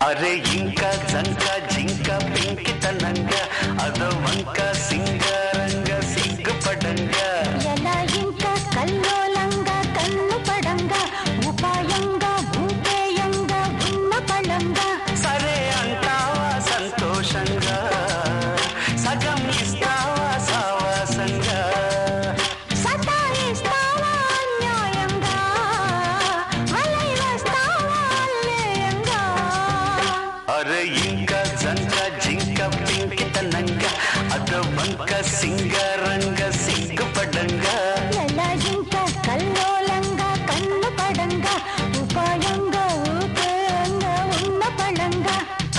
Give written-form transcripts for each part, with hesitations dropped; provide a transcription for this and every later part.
అరే ఇంకా జంక జింక పెంకితనంగా అదో వంక సింగారంగా సిగ్గుపడంగా ఎలా ఇంకా కల్లోలంగా కన్ను పడంగా ఉపాయంగా భూపేయంగా ఉన్న పళంగా సరే అంటావా సంతోషంగా సగం ఇస్తావా సావాసంగా సతాయిస్తావా అన్యాయంగా వలై వస్తావా అల్లేయంగా అరే ఇంకా జంక జింక పెంకితనంగా అదో వంక సింగారంగా సిగ్గుపడంగా ఎలా ఇంకా కల్లోలంగా కన్ను పడంగా ఉపాయంగా ఊపేయంగా ఉన్న పళంగా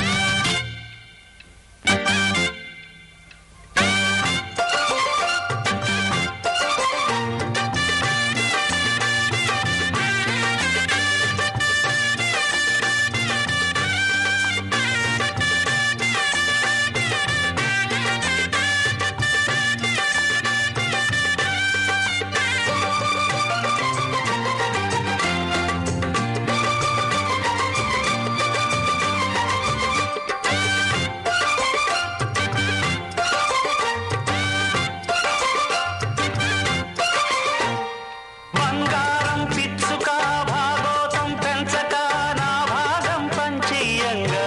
బంగారం పిచ్చుక భాగోతం పెంచక నా భాగం పంచియంగా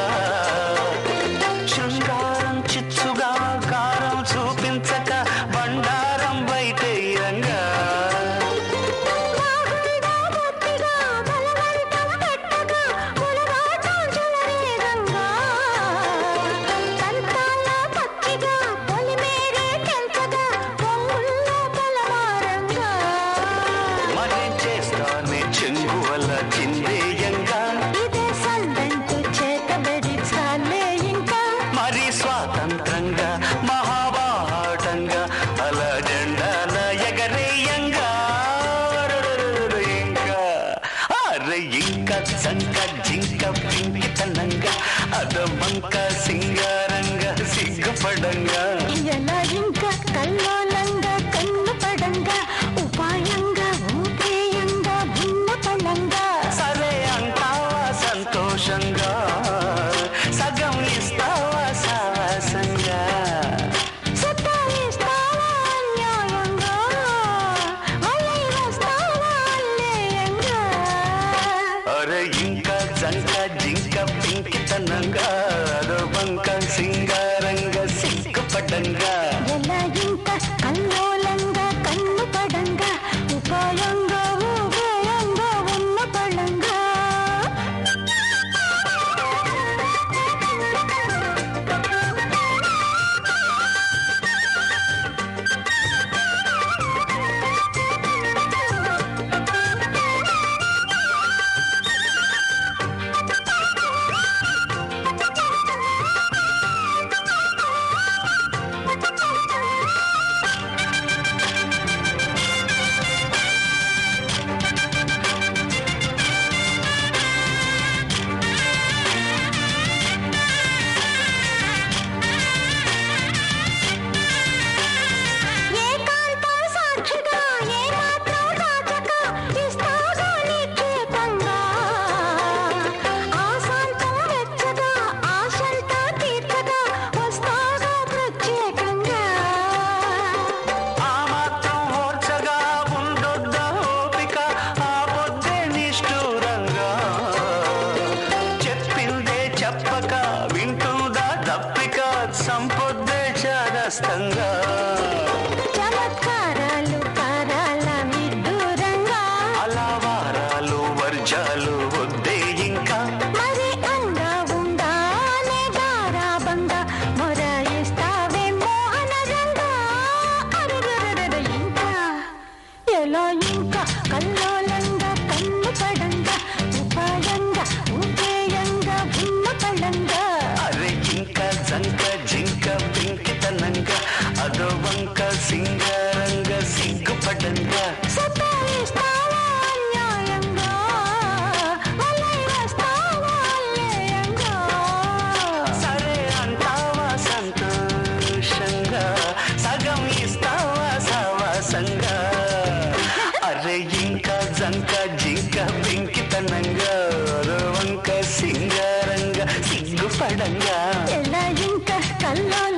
శృంగారం చిచ్చుగా కారం చూపించక బండారం బయటేయంగా బాగుందా బొత్తిగా బలవంతం పెట్టగా ములగాటం చెలరేగంగా కంతాల పచ్చిగా పొలిమేరే తెంచగా పొంగుల్లో పలమారంగా మరి చేస్తానే చెంగువల చిందేయంగా ఇదే సందంటూ చేతబడి చాలే ఇంకా మరి స్వాతంత్రంగా మహాబాటంగా అలా జెండాల ఎగరేయంగా ఇంకా అరే ఇంకా చంక జింక పింకితనంగా అదమంక సింగారంగా సిగ్గుపడంగా ఎలా ఇంకా కల్లోలంగా కన్ను పడంగా ఉపాయంగా ఊపేయంగా భిన్న పళంగా సరే అంటావా సంతోషంగా సగం ఇస్తావా సావాసంగా సతాయిస్తావా అన్యాయంగా వలై వస్తావా అల్లేయంగా అరే ఇంకా జంక జింక పింకితనంగా అదో వంక సింగారంగా సిగ్గుపడంగా ఎలా ఇంకా కల్లోలంగా కన్ను పడంగా ఉపాయంగా ఊపేయంగా ఉన్న పళంగా ఏకాంతం సాక్షిగా ఏమాత్రం దాచక ఇస్తాగా నిక్షేపంగా ఆశాంతం వెచ్చగా ఆశంతా తీర్చగా వస్తాగా ప్రత్యేకంగా ఆ మాత్రం ఓర్చగా ఉండొద్ద ఓపిక ఆ పొద్దే నిష్ఠూరంగా చెప్పిందే చెప్పక వింటుందా తప్పిక సంపొద్దే చాదస్తంగా చమత్కారాలు కారాల విడ్డూరంగా అలా వారాలు వర్జాలు వద్దే ఇంకా మరి అంగా ఉండానే గారాబంగా మొరాయిస్తావే మోహన రంగా అరగరగర ఇంకా ఎలా ఇంకా కల్లోలంగా కన్ను పడంగా ఉపాయంగా ఊపేయంగా భిన్న పళంగా అరే ఇంకా జంక జింక పింకితనంగా అదో వంక సింగారంగా ఇంకా ఎలా ఇంకా కల్లో